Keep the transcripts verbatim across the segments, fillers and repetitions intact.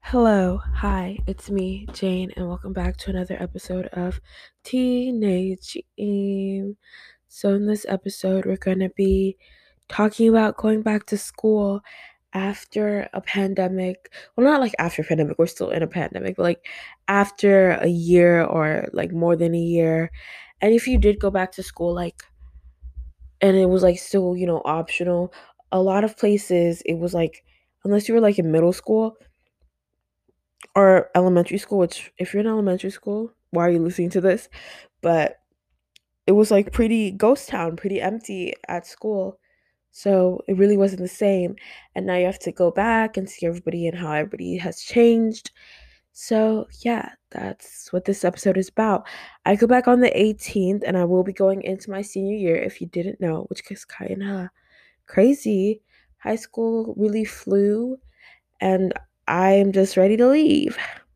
Hello, hi, it's me, Jane, and welcome back to another episode of Teenage Dream. So, in this episode, we're going to be talking about going back to school after a pandemic. Well, not like after a pandemic, we're still in a pandemic, but like after a year or like more than a year. And if you did go back to school, like, and it was like still, you know, optional, a lot of places it was like, unless you were like in middle school, or elementary school, which if you're in elementary school, why are you listening to this? But it was like pretty ghost town, pretty empty at school. So it really wasn't the same. And now you have to go back and see everybody and how everybody has changed. So yeah, that's what this episode is about. I go back on the eighteenth and I will be going into my senior year if you didn't know, which is kind of crazy. High school really flew and I am just ready to leave.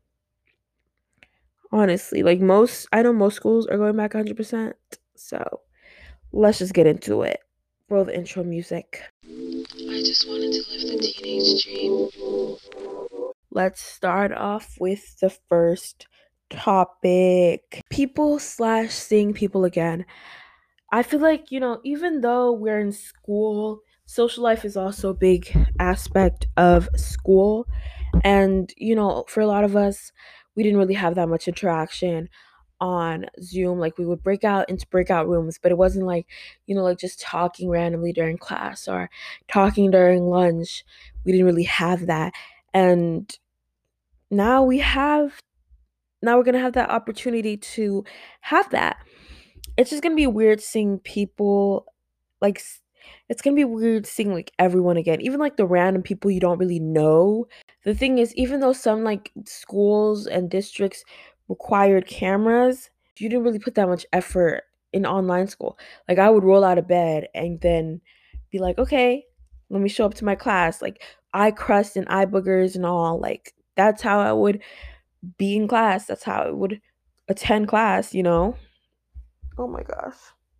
Honestly, like most, I know most schools are going back one hundred percent. So let's just get into it. Roll the intro music. I just wanted to live the teenage dream. Let's start off with the first topic, people slash seeing people again. I feel like, you know, even though we're in school, social life is also a big aspect of school. And, you know, for a lot of us, we didn't really have that much interaction on Zoom. Like we would break out into breakout rooms, but it wasn't like, you know, like just talking randomly during class or talking during lunch. We didn't really have that. And now we have, now we're going to have that opportunity to have that. It's just going to be weird seeing people like s- it's gonna be weird seeing like everyone again, even like the random people you don't really know. The thing is, even though some like schools and districts required cameras, you didn't really put that much effort in online school. Like I would roll out of bed and then be like, okay, let me show up to my class. Like eye crust and eye boogers and all. Like that's how I would be in class. That's how I would attend class, you know? Oh my gosh.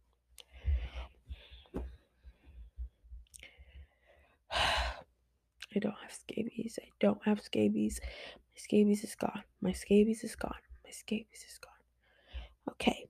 I don't have scabies. I don't have scabies. My scabies is gone. My scabies is gone. My scabies is gone. Okay.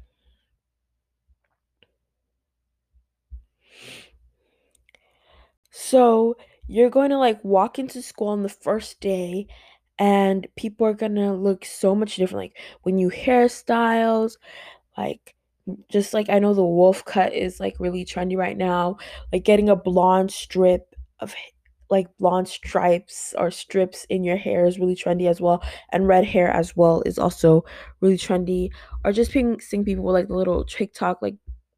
So you're going to like walk into school on the first day and people are going to look so much different. Like when you hairstyles, like just like I know the wolf cut is like really trendy right now. Like getting a blonde strip of like blonde stripes or strips in your hair is really trendy as well, and red hair as well is also really trendy. Or just being seeing people with like the little TikTok like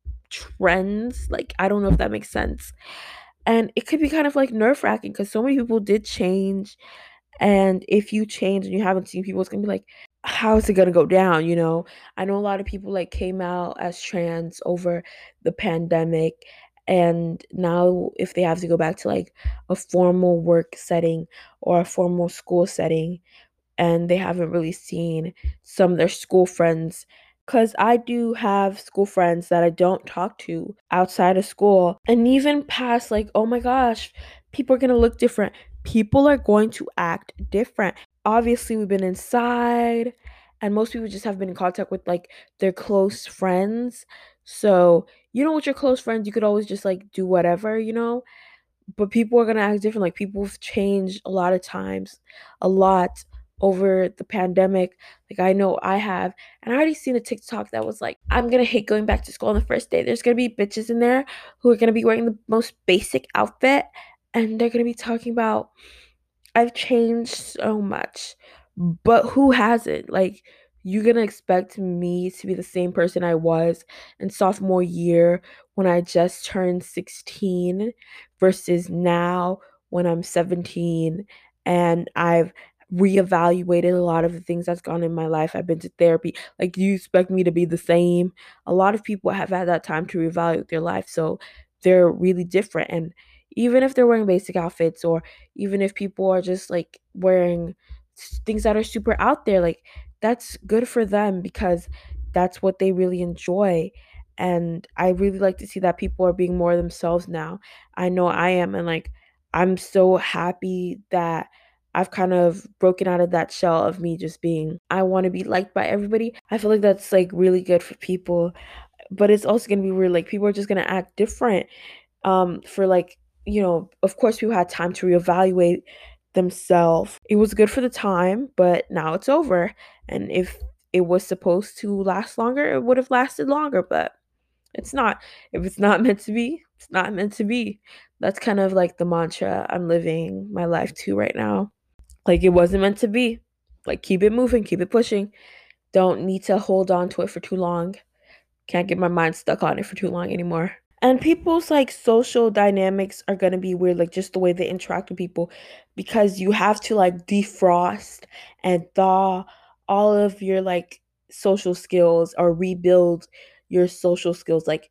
trends. Like I don't know if that makes sense, and it could be kind of like nerve wracking because so many people did change, and if you change and you haven't seen people, it's gonna be like, how is it gonna go down? You know, I know a lot of people like came out as trans over the pandemic, and now if they have to go back to like a formal work setting or a formal school setting, and they haven't really seen some of their school friends. Because I do have school friends that I don't talk to outside of school. And even past, like, oh my gosh, people are going to look different. People are going to act different. Obviously, we've been inside, and most people just have been in contact with like their close friends. So, you know, with your close friends, you could always just like do whatever, you know? But people are gonna act different. Like people have changed a lot of times, a lot over the pandemic. Like I know I have, and I already seen a TikTok that was like, "I'm gonna hate going back to school on the first day." There's gonna be bitches in there who are gonna be wearing the most basic outfit, and they're gonna be talking about, "I've changed so much," but who hasn't? Like you're gonna expect me to be the same person I was in sophomore year when I just turned sixteen versus now when I'm seventeen and I've reevaluated a lot of the things that's gone in my life. I've been to therapy. Like, you expect me to be the same? A lot of people have had that time to reevaluate their life, so they're really different. And even if they're wearing basic outfits, or even if people are just like wearing s- things that are super out there, like that's good for them because that's what they really enjoy. And I really like to see that people are being more themselves now. I know I am, and like I'm so happy that I've kind of broken out of that shell of me just being, I want to be liked by everybody. I feel like that's like really good for people, but it's also going to be weird. Like people are just going to act different. Um, for like, you know, of course people had time to reevaluate themselves. It was good for the time, but now it's over. And if it was supposed to last longer, it would have lasted longer, but it's not. If it's not meant to be, it's not meant to be. That's kind of like the mantra I'm living my life to right now. Like it wasn't meant to be. Like keep it moving, keep it pushing. Don't need to hold on to it for too long. Can't get my mind stuck on it for too long anymore. And people's like social dynamics are gonna be weird, like just the way they interact with people, because you have to like defrost and thaw all of your like social skills or rebuild your social skills. Like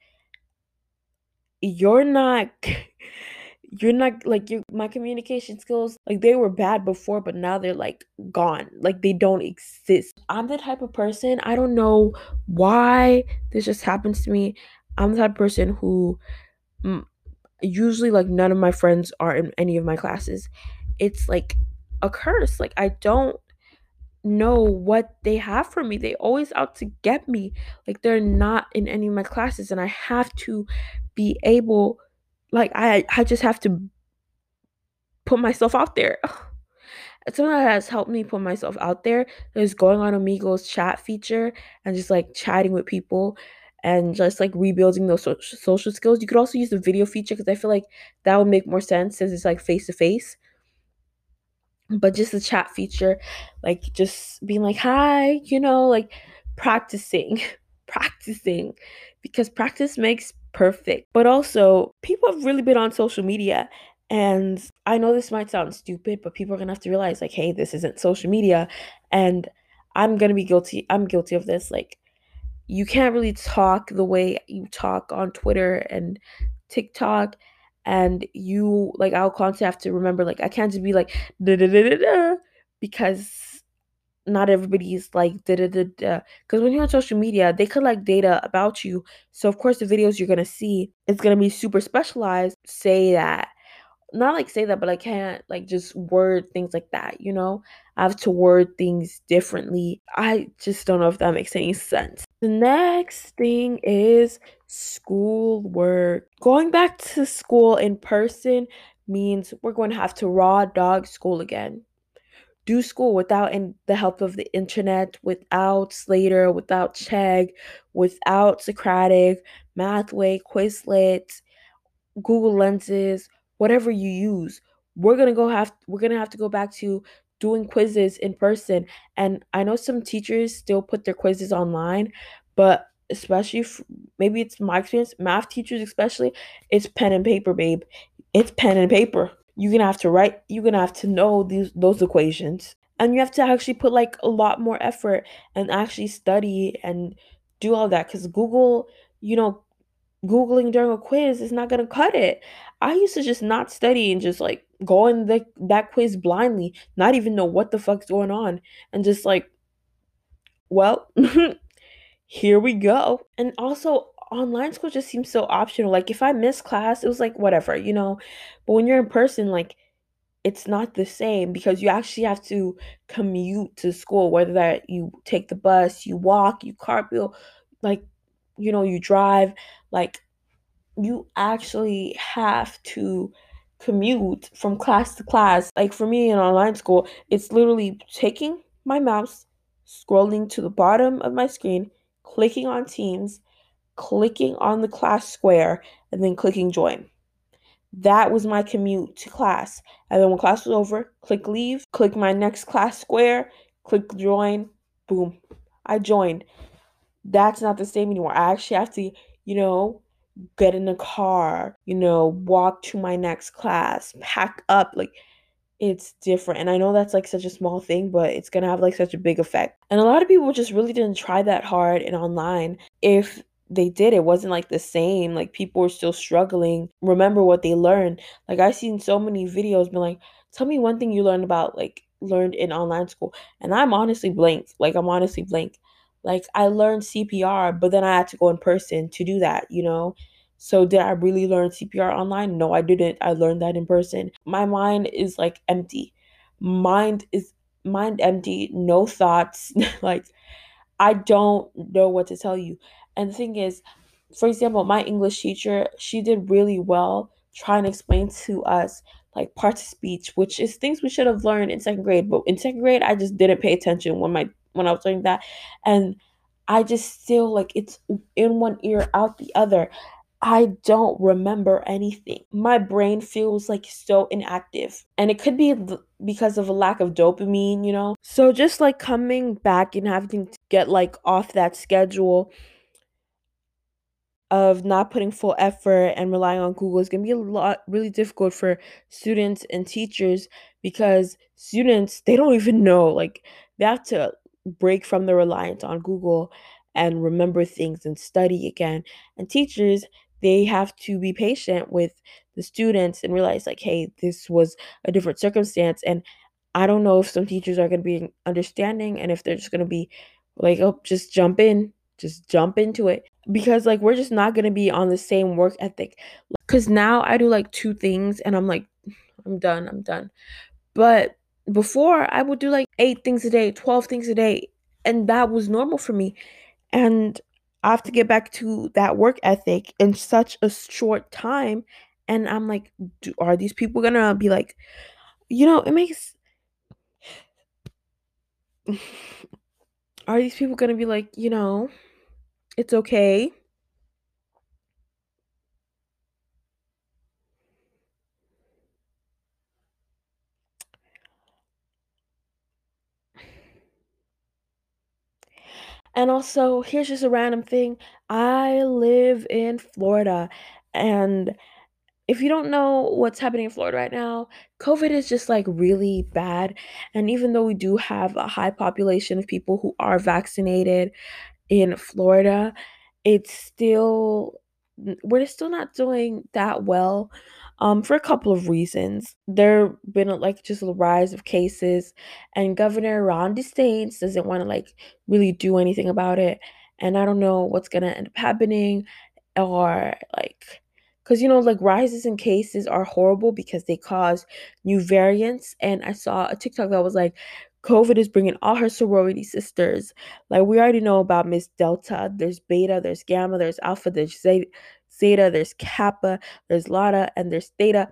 you're not you're not like your my communication skills, like they were bad before, but now they're like gone, like they don't exist. I'm the type of person, I don't know why this just happens to me. I'm the type of person who mm, usually like none of my friends are in any of my classes. It's like a curse. Like I don't know what they have for me. They always out to get me. Like they're not in any of my classes and I have to be able, like I I just have to put myself out there. Something that has helped me put myself out there is going on Omego's chat feature and just like chatting with people and just like rebuilding those so- social skills. You could also use the video feature because I feel like that would make more sense since it's like face to face. But just the chat feature, like just being like, hi, you know, like practicing, practicing, because practice makes perfect. But also, people have really been on social media. And I know this might sound stupid, but people are gonna have to realize, like, hey, this isn't social media. And I'm gonna be guilty. I'm guilty of this. Like, you can't really talk the way you talk on Twitter and TikTok. And you like I'll constantly have to remember, like I can't just be like da da da da da, because not everybody's like da da da da. Because when you're on social media, they collect data about you. So of course the videos you're gonna see, it's gonna be super specialized. Say that, not like say that, but I can't like just word things like that, you know? I have to word things differently. I just don't know if that makes any sense. The next thing is schoolwork. Going back to school in person means we're going to have to raw dog school again. Do school without in the help of the internet, without Slater, without Chegg, without Socratic, Mathway, Quizlet, Google Lenses, whatever you use. We're gonna go have we're gonna have to go back to doing quizzes in person. And I know some teachers still put their quizzes online, but especially if, maybe it's my experience, math teachers especially, it's pen and paper, babe. It's pen and paper. You're gonna have to write. You're gonna have to know these those equations, and you have to actually put like a lot more effort and actually study and do all that. Because Google, you know, Googling during a quiz is not gonna cut it. I used to just not study and just like go in the that quiz blindly, not even know what the fuck's going on, and just like, well, here we go. And also, online school just seems so optional. Like if I miss class, it was like whatever, you know. But when you're in person, like it's not the same because you actually have to commute to school, whether that you take the bus, you walk, you carpool, like you know, you drive, like you actually have to commute from class to class. Like for me in online school, it's literally taking my mouse, scrolling to the bottom of my screen, clicking on Teams, clicking on the class square, and then clicking join. That was my commute to class. And then when class was over, click leave, click my next class square, click join, boom. I joined. That's not the same anymore. I actually have to, you know, get in a car, you know, walk to my next class, pack up. Like, it's different. And I know that's like such a small thing, but it's going to have like such a big effect. And a lot of people just really didn't try that hard in online. If they did, it wasn't like the same. Like, people were still struggling. Remember what they learned. Like, I've seen so many videos be like, tell me one thing you learned about, like, learned in online school. And I'm honestly blank. Like, I'm honestly blank. Like, I learned C P R, but then I had to go in person to do that, you know? So did I really learn C P R online? No, I didn't. I learned that in person. My mind is like empty. mind is mind empty, no thoughts. Like I don't know what to tell you. And the thing is, for example, my English teacher, she did really well trying to explain to us like parts of speech, which is things we should have learned in second grade. But in second grade, I just didn't pay attention when my when I was learning that. And I just still like it's in one ear, out the other. I don't remember anything. My brain feels like so inactive. And it could be th- because of a lack of dopamine, you know? So just like coming back and having to get like off that schedule of not putting full effort and relying on Google is going to be a lot really difficult for students and teachers because students they don't even know like they have to break from the reliance on Google and remember things and study again. And teachers they have to be patient with the students and realize like hey, this was a different circumstance and I don't know if some teachers are going to be understanding and if they're just going to be like oh just jump in, just jump into it because like we're just not going to be on the same work ethic cuz now I do like two things and I'm like I'm done, I'm done. But before I would do like eight things a day, twelve things a day, and that was normal for me. And I have to get back to that work ethic in such a short time and I'm like do, are these people going to be like you know, it makes are these people going to be like, you know, it's okay. And also, here's just a random thing. I live in Florida, and if you don't know what's happening in Florida right now, COVID is just like really bad. And even though we do have a high population of people who are vaccinated, in Florida, it's still n- we're still not doing that well um, for a couple of reasons. There been a, like just a rise of cases, and Governor Ron DeSantis doesn't want to like really do anything about it. And I don't know what's gonna end up happening, or like because you know like rises in cases are horrible because they cause new variants. And I saw a TikTok that was like COVID is bringing all her sorority sisters. Like we already know about Miss Delta. There's Beta, there's Gamma, there's Alpha, there's Zeta, Zeta, there's Kappa, there's Lambda, and there's Theta.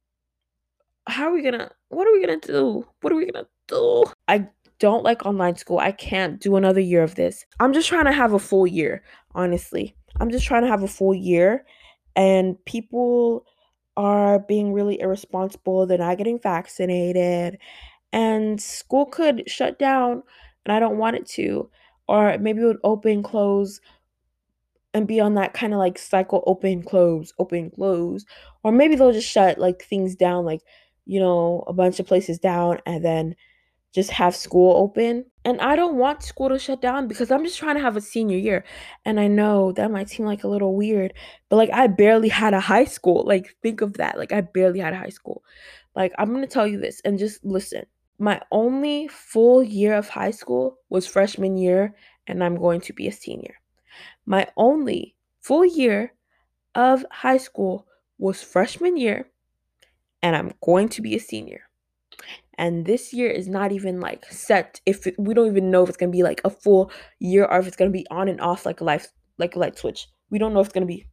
How are we gonna? What are we gonna do? What are we gonna do? I don't like online school. I can't do another year of this. I'm just trying to have a full year, honestly. I'm just trying to have a full year, and people are being really irresponsible. They're not getting vaccinated and school could shut down and I don't want it to. Or maybe it would open, close, and be on that kind of like cycle open, close, open, close. Or maybe they'll just shut like things down, like, you know, a bunch of places down and then just have school open. And I don't want school to shut down because I'm just trying to have a senior year. And I know that might seem like a little weird, but like I barely had a high school. Like, think of that. Like, I barely had a high school. Like, I'm going to tell you this and just listen. My only full year of high school was freshman year, and I'm going to be a senior. My only full year of high school was freshman year, and I'm going to be a senior. And this year is not even like set. If it, we don't even know if it's gonna be like a full year or if it's gonna be on and off like a life like a light switch. We don't know if it's gonna be.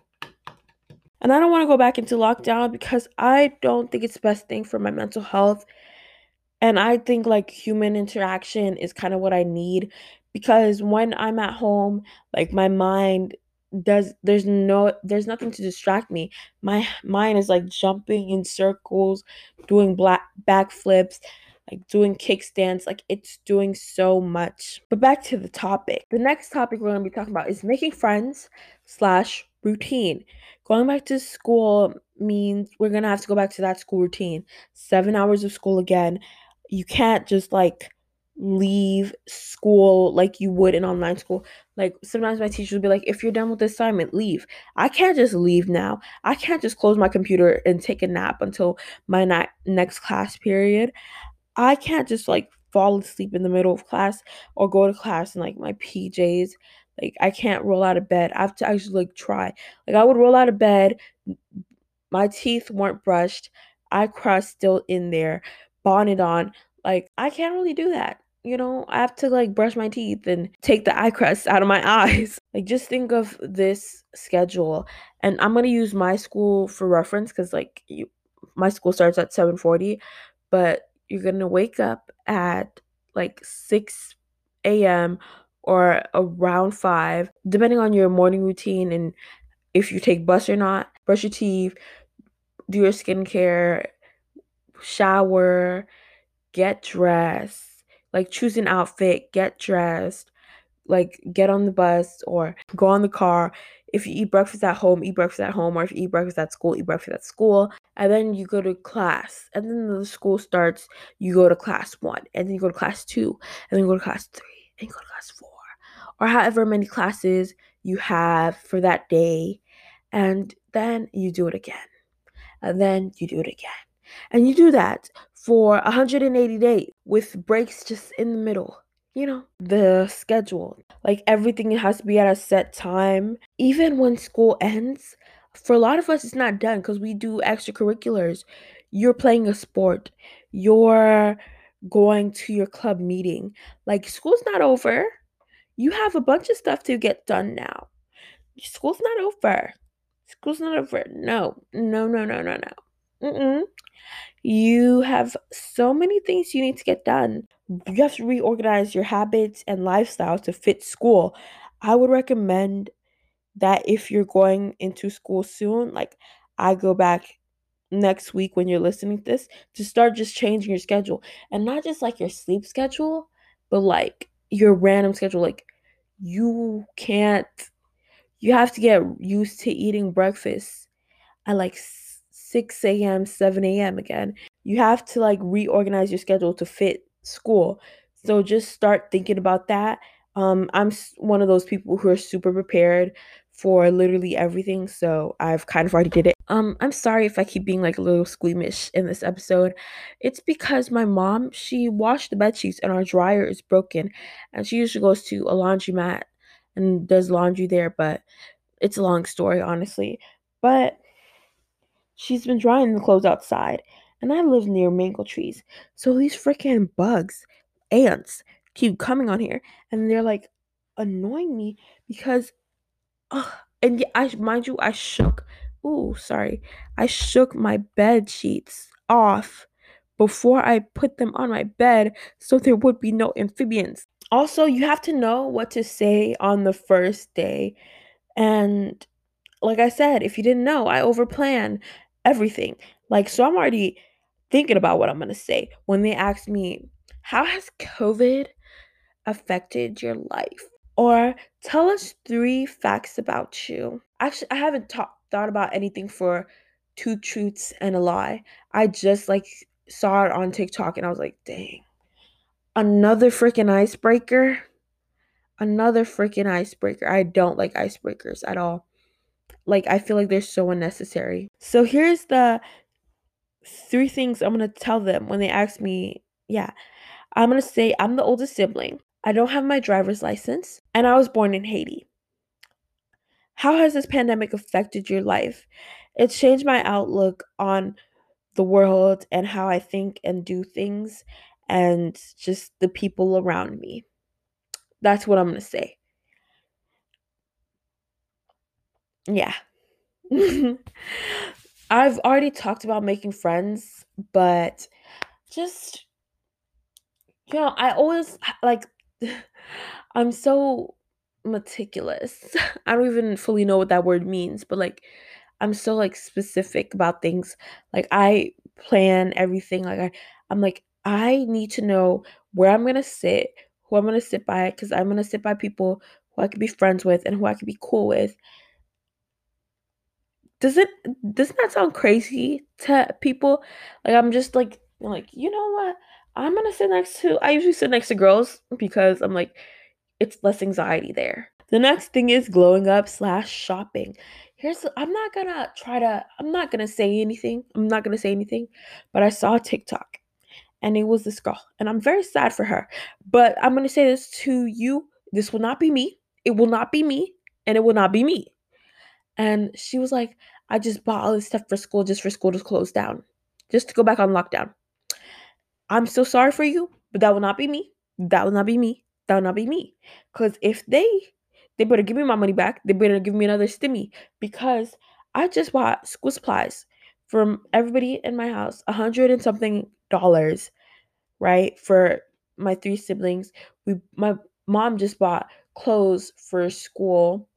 And I don't want to go back into lockdown because I don't think it's the best thing for my mental health. And I think like human interaction is kind of what I need because when I'm at home, like my mind does there's no there's nothing to distract me. My mind is like jumping in circles, doing black backflips, like doing kickstands, like it's doing so much. But back to the topic. The next topic we're gonna be talking about is making friends slash routine. Going back to school means we're gonna have to go back to that school routine. Seven hours of school again. You can't just like leave school like you would in online school. Like sometimes my teachers would be like, if you're done with the assignment, leave. I can't just leave now. I can't just close my computer and take a nap until my ni- next class period. I can't just like fall asleep in the middle of class or go to class in like my P Js. Like I can't roll out of bed. I have to actually like try. Like I would roll out of bed, my teeth weren't brushed, eye crust still in there, bonnet on, Like, I can't really do that. You know, I have to like brush my teeth and take the eye crust out of my eyes. Like, just think of this schedule. And I'm gonna use my school for reference because like you, my school starts at seven forty, but you're gonna wake up at like six a m or around five, depending on your morning routine and if you take bus or not. Brush your teeth, do your skincare, shower, get dressed, like choose an outfit, get dressed, like get on the bus or go on the car. If you eat breakfast at home, eat breakfast at home, or if you eat breakfast at school, eat breakfast at school. And then you go to class. And then the school starts, you go to class one, and then you go to class two, and then you go to class three, and you go to class four. Or however many classes you have for that day. And then you do it again. And then you do it again. And you do that for one hundred eighty days with breaks just in the middle. You know, the schedule. Like everything has to be at a set time. Even when school ends, for a lot of us, it's not done because we do extracurriculars. You're playing a sport, you're going to your club meeting. Like, school's not over. You have a bunch of stuff to get done now. School's not over. School's not over. No, no, no, no, no, no. Mm-mm. You have so many things you need to get done. You have to reorganize your habits and lifestyle to fit school. I would recommend that if you're going into school soon, like I go back next week when you're listening to this, to start just changing your schedule. And not just like your sleep schedule, but like your random schedule. Like, you can't, you have to get used to eating breakfast at like six a m, seven a m again. You have to like reorganize your schedule to fit school. So just start thinking about that. Um, I'm one of those people who are super prepared for literally everything, so I've kind of already did it. Um, I'm sorry if I keep being like a little squeamish in this episode. It's because my mom, she washed the bed sheets and our dryer is broken, and she usually goes to a laundromat and does laundry there, but it's a long story, honestly. But she's been drying the clothes outside, and I live near mango trees. So these freaking bugs, ants, keep coming on here, and they're like annoying me because, ugh, and yeah, I mind you, I shook. Ooh, sorry, I shook my bed sheets off before I put them on my bed, so there would be no amphibians. Also, you have to know what to say on the first day, and like I said, if you didn't know, I overplan everything. Like, so I'm already thinking about what I'm going to say when they ask me, how has COVID affected your life? Or tell us three facts about you. Actually, I haven't ta- thought about anything for two truths and a lie. I just like saw it on TikTok and I was like, dang, another freaking icebreaker. Another freaking icebreaker. I don't like icebreakers at all. Like, I feel like they're so unnecessary. So here's the three things I'm gonna tell them when they ask me. Yeah, I'm gonna say I'm the oldest sibling. I don't have my driver's license, and I was born in Haiti. How has this pandemic affected your life? It's changed my outlook on the world and how I think and do things and just the people around me. That's what I'm gonna say. Yeah. I've already talked about making friends, but just, you know, I always like I'm so meticulous. I don't even fully know what that word means, but like I'm so like specific about things. Like, I plan everything. Like, I I'm like I need to know where I'm going to sit, who I'm going to sit by, cuz I'm going to sit by people who I could be friends with and who I could be cool with. Does it doesn't that sound crazy to people? Like, I'm just like like, you know what? I'm gonna sit next to I usually sit next to girls because I'm like, it's less anxiety there. The next thing is glowing up slash shopping. Here's I'm not gonna try to I'm not gonna say anything. I'm not gonna say anything, but I saw a TikTok and it was this girl, and I'm very sad for her. But I'm gonna say this to you. This will not be me. It will not be me, and it will not be me. And she was like, I just bought all this stuff for school just for school to close down, just to go back on lockdown. I'm so sorry for you, but that will not be me. That will not be me. That will not be me. Because if they, they better give me my money back. They better give me another stimmy because I just bought school supplies from everybody in my house, a hundred and something dollars, right? For my three siblings. We, my mom just bought clothes for school,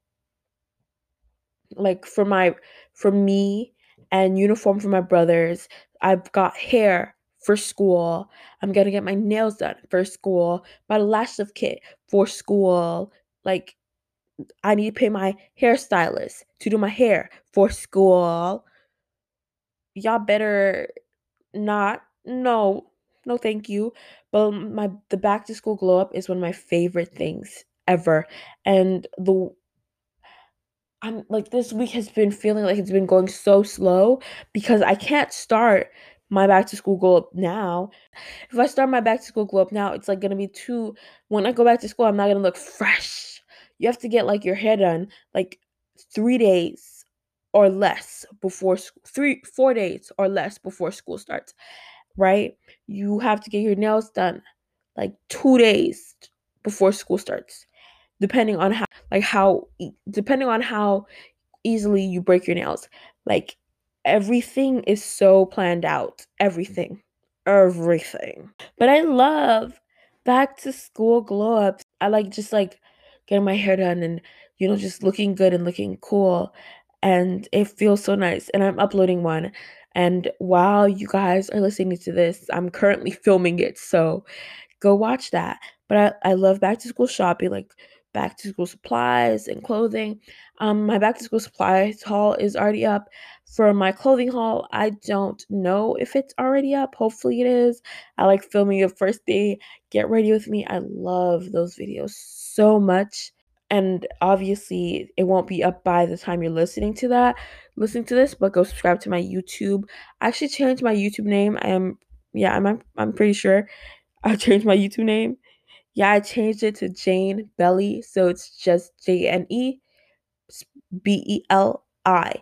like for my for me, and uniform for my brothers. I've got hair for school. I'm gonna get my nails done for school, my lash lift kit for school. Like I need to pay my hairstylist to do my hair for school. Y'all better not. No, no, thank you. But my the back to school glow up is one of my favorite things ever, and the I'm like this week has been feeling like it's been going so slow because I can't start my back to school glow up now. If I start my back to school glow up now, it's like gonna be too when I go back to school, I'm not gonna look fresh. You have to get like your hair done like three days or less before school, three, four days or less before school starts, right? You have to get your nails done like two days before school starts, depending on how like how e- depending on how easily you break your nails. Like everything is so planned out. Everything. Everything. But I love back to school glow ups. I like just like getting my hair done and you know just looking good and looking cool, and it feels so nice. And I'm uploading one, and while you guys are listening to this, I'm currently filming it. So go watch that. But I, I love back to school shopping, like back to school supplies and clothing. Um, my back to school supplies haul is already up. For my clothing haul, I don't know if it's already up. Hopefully it is. I like filming the first day. Get ready with me. I love those videos so much. And obviously it won't be up by the time you're listening to that, listening to this, but go subscribe to my YouTube. I actually changed my YouTube name. I am yeah, I'm I'm pretty sure I changed my YouTube name. Yeah, I changed it to Jane Belly, so it's just J N E B E L I.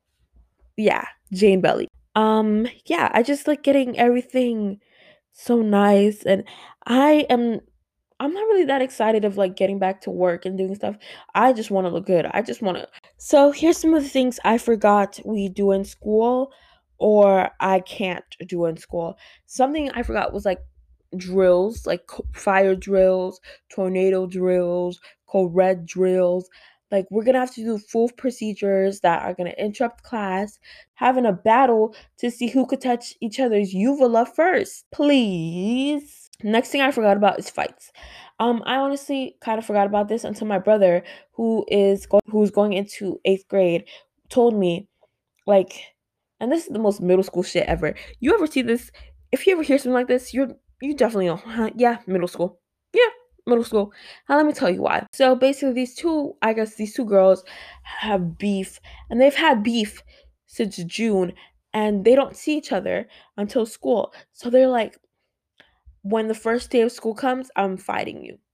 Yeah, Jane Belly. Um, yeah, I just like getting everything so nice, and I am I'm not really that excited of like getting back to work and doing stuff. I just want to look good. I just want to. So, here's some of the things I forgot we do in school or I can't do in school. Something I forgot was like drills, like co- fire drills, tornado drills, code red drills. Like we're gonna have to do full procedures that are gonna interrupt class, having a battle to see who could touch each other's uvula first. Please. Next thing I forgot about is fights. Um, I honestly kind of forgot about this until my brother, who is go- who's going into eighth grade, told me like, and this is the most middle school shit ever. You ever see this? If you ever hear something like this, you're you definitely know. Huh? Yeah, middle school. Yeah, middle school. Now let me tell you why. So basically, these two, I guess these two girls have beef, and they've had beef since June, and they don't see each other until school. So they're like, when the first day of school comes, I'm fighting you.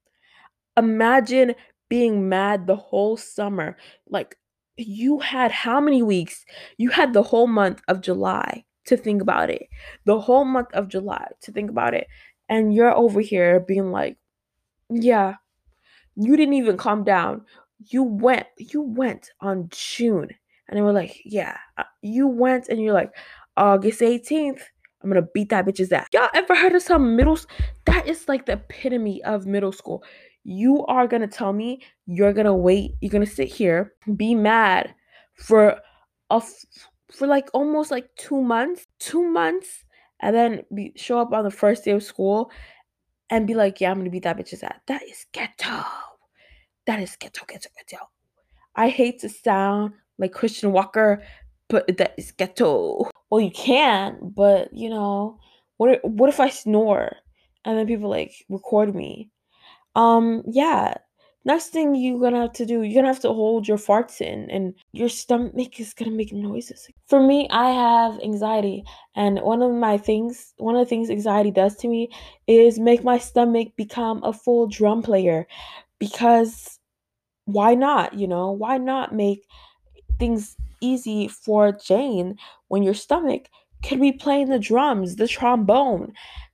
Imagine being mad the whole summer. Like, you had how many weeks? You had the whole month of July to think about it. The whole month of July to think about it. And you're over here being like, yeah, you didn't even calm down. You went, you went on June. And they were like, yeah, uh, you went and you're like, August eighteenth, I'm gonna beat that bitch's ass. Y'all ever heard of some middle? That is like the epitome of middle school. You are gonna tell me you're gonna wait, you're gonna sit here, be mad for a f- for like almost like two months, two months, and then be show up on the first day of school and be like, yeah, I'm gonna beat that bitch's ass. That is ghetto. That is ghetto, ghetto, ghetto. I hate to sound like Christian Walker, but that is ghetto. Well, you can, but you know, what? If, what if I snore, and then people like record me? Um, yeah. Next thing you're gonna have to do, you're gonna have to hold your farts in, and your stomach is gonna make noises. For me, I have anxiety, and one of my things, one of the things anxiety does to me is make my stomach become a full drum player, because why not? You know, why not make things easy for Jane when your stomach could be playing the drums, the trombone?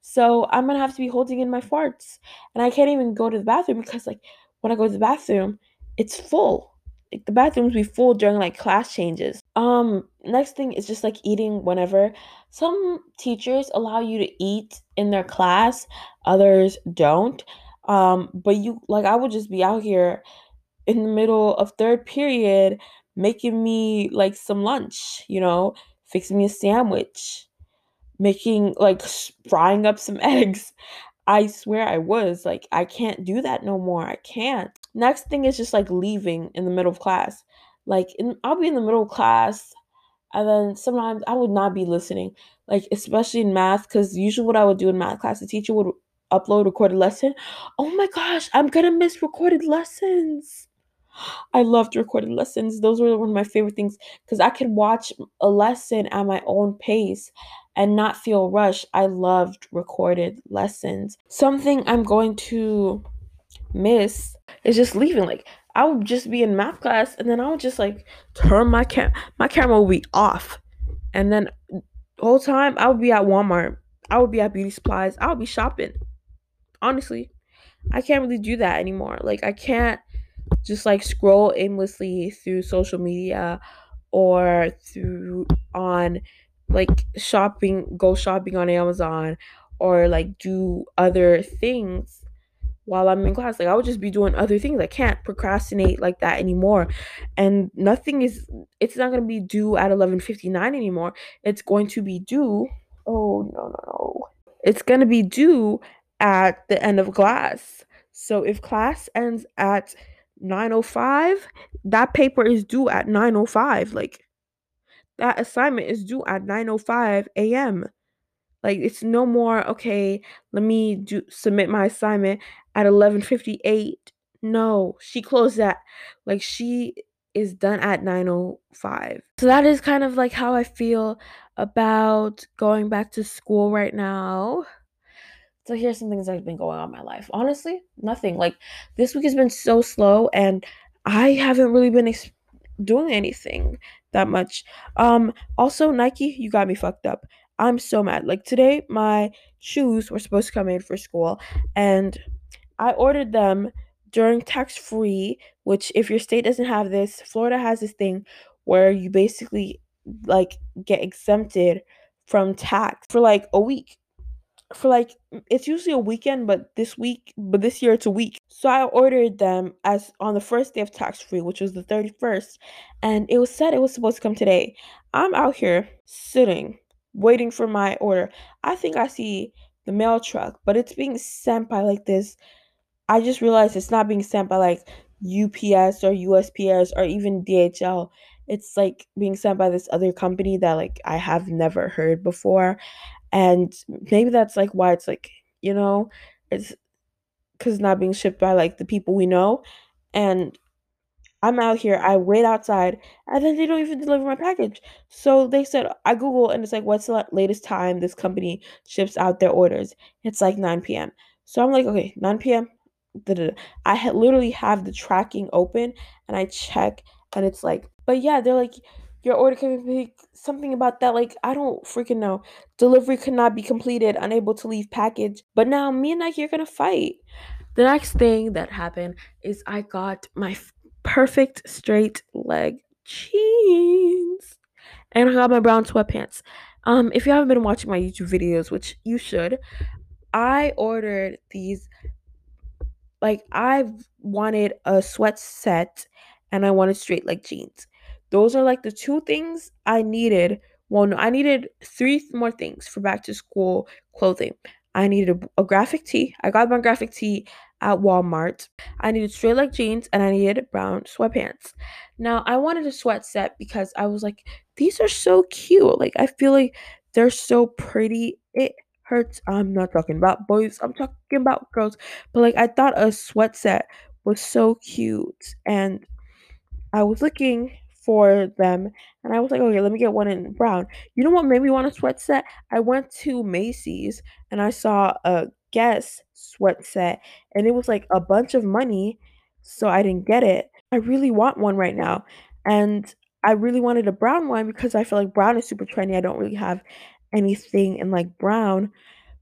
So I'm gonna have to be holding in my farts. And I can't even go to the bathroom because like when I go to the bathroom, it's full. Like the bathrooms be full during like class changes. Um, next thing is just like eating whenever. Some teachers allow you to eat in their class, others don't. Um, but you like I would just be out here in the middle of third period making me like some lunch, you know, fixing me a sandwich, making like s- frying up some eggs. I swear I was like, I can't do that no more. I can't. Next thing is just like leaving in the middle of class. Like in, I'll be in the middle of class and then sometimes I would not be listening. Like especially in math, because usually what I would do in math class, the teacher would upload recorded lesson. Oh my gosh, I'm gonna miss recorded lessons. I loved recorded lessons. Those were one of my favorite things because I could watch a lesson at my own pace and not feel rushed. I loved recorded lessons. Something I'm going to miss is just leaving. Like I would just be in math class and then I would just like turn my cam my camera would be off. And then the whole time I would be at Walmart. I would be at beauty supplies. I would be shopping. Honestly, I can't really do that anymore. Like I can't just like scroll aimlessly through social media or through on like shopping, go shopping on Amazon or like do other things while I'm in class. Like I would just be doing other things. I can't procrastinate like that anymore. And nothing is it's not gonna be due at eleven fifty nine anymore. It's going to be due. Oh no no no. It's gonna be due at the end of class. So if class ends at nine oh five, that paper is due at nine oh five. Like that assignment is due at nine oh five a m. Like it's no more, okay, let me do submit my assignment at eleven fifty-eight. No, she closed that. Like she is done at nine oh five. So that is kind of like how I feel about going back to school right now. So here's some things that have been going on in my life. Honestly, nothing. Like this week has been so slow and I haven't really been ex- doing anything that much. Um also Nike, you got me fucked up. I'm so mad. Like today my shoes were supposed to come in for school and I ordered them during tax free, which if your state doesn't have this, Florida has this thing where you basically like get exempted from tax for like a week for like it's usually a weekend, but this week, but this year it's a week. So I ordered them as on the first day of tax free, which was the thirty-first, and it was said it was supposed to come today. I'm out here sitting, waiting for my order. I think I see the mail truck, but it's being sent by like this. I just realized it's not being sent by like U P S or U S P S or even D H L. It's like being sent by this other company that like I have never heard before, and maybe that's like why it's like you know it's because not being shipped by like the people we know. And I'm out here, I wait outside, and then they don't even deliver my package. So they said, I Google and it's like, what's the la- latest time this company ships out their orders? It's like nine p.m. So I'm like, okay, nine p.m. da-da-da. I ha- literally have the tracking open and I check and it's like, but yeah, they're like, your order can be something about that. Like, I don't freaking know. Delivery could not be completed, unable to leave package. But now me and Nike are gonna fight. The next thing that happened is I got my f- perfect straight leg jeans and I got my brown sweatpants. Um, if you haven't been watching my YouTube videos, which you should, I ordered these like I've wanted a sweat set and I wanted straight leg jeans. Those are like the two things I needed. Well, no, I needed three more things for back to school clothing. I needed a, a graphic tee. I got my graphic tee at Walmart. I needed straight leg jeans and I needed brown sweatpants. Now, I wanted a sweat set because I was like, these are so cute. Like, I feel like they're so pretty. It hurts. I'm not talking about boys, I'm talking about girls. But like I thought a sweat set was so cute and I was looking for them and I was like, okay, let me get one in brown. You know what made me want a sweat set? I went to Macy's and I saw a Guess sweat set and it was like a bunch of money, so I didn't get it. I really want one right now. And I really wanted a brown one because I feel like brown is super trendy. I don't really have anything in like brown.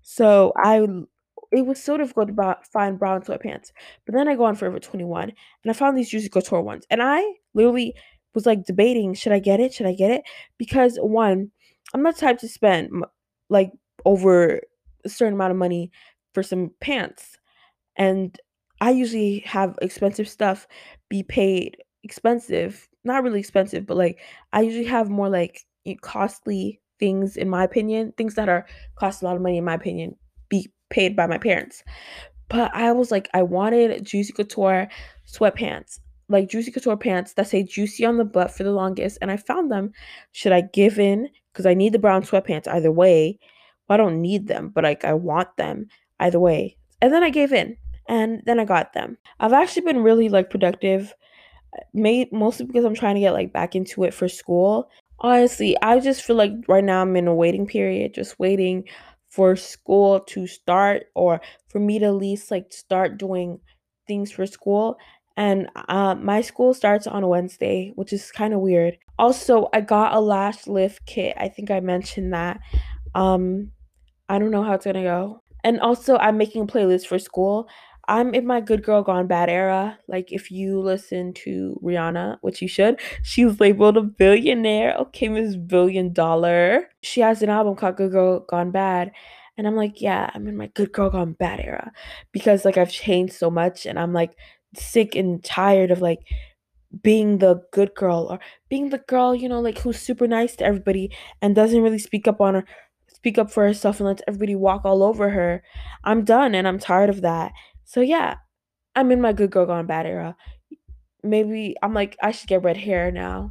So I l it was so difficult to bo find brown sweatpants. But then I go on Forever twenty-one, and I found these Juicy Couture ones, and I literally was, like, debating, "Should I get it? Should I get it?" Because, one, I'm not the type to spend m like, over a certain amount of money for some pants, and I usually have expensive stuff be paid expensive, not really expensive, but, like, I usually have more, like, e costly things, in my opinion, things that are cost a lot of money, in my opinion, be paid by my parents. But I was like, I wanted Juicy Couture sweatpants, like Juicy Couture pants that say juicy on the butt for the longest, and I found them. Should I give in? Because I need the brown sweatpants either way. Well, I don't need them, but like I want them either way. And then I gave in, and then I got them. I've actually been really like productive, made mostly because I'm trying to get like back into it for school. Honestly, I just feel like right now I'm in a waiting period, just waiting for school to start or for me to at least like start doing things for school. And uh, my school starts on a Wednesday, which is kind of weird. Also, I got a lash lift kit. I think I mentioned that. Um, I don't know how it's gonna go. And also, I'm making a playlist for school. I'm in my Good Girl Gone Bad era. Like, if you listen to Rihanna, which you should, she's labeled a billionaire. Okay, Miss Billion Dollar. She has an album called Good Girl Gone Bad. And I'm like, yeah, I'm in my Good Girl Gone Bad era. Because, like, I've changed so much and I'm, like, sick and tired of, like, being the good girl or being the girl, you know, like who's super nice to everybody and doesn't really speak up on her speak up for herself and lets everybody walk all over her. I'm done and I'm tired of that. So yeah, I'm in my good girl gone bad era. Maybe I'm like I should get red hair now.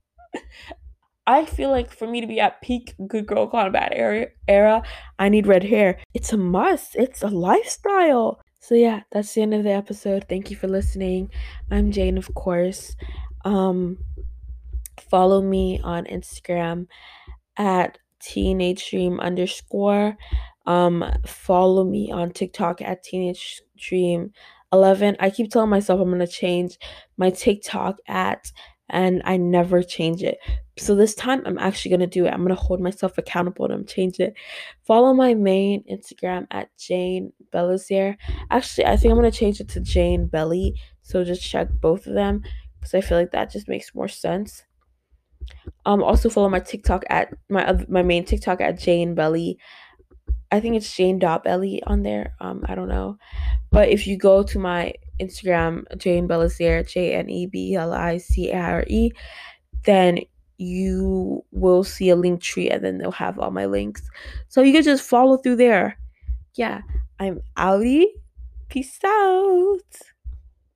I feel like for me to be at peak good girl gone bad era, era, I need red hair. It's a must. It's a lifestyle. So yeah, that's the end of the episode. Thank you for listening. I'm Jane, of course. Um Follow me on Instagram at teenage dream underscore. Um, follow me on TikTok at teenage dream eleven. I keep telling myself I'm gonna change my TikTok at, and I never change it. So this time I'm actually gonna do it. I'm gonna hold myself accountable and change it. Follow my main Instagram at Jane Bellazier. Actually, I think I'm gonna change it to Jane Belly. So just check both of them because I feel like that just makes more sense. Um, also follow my TikTok at my oth- my main TikTok at Jane Belly. I think it's Jane dot Belly on there. Um, I don't know, but if you go to my Instagram, Jane Bellicere, J N E B L I C A R E, then you will see a link tree, and then they'll have all my links, so you can just follow through there. Yeah, I'm outie. Peace out.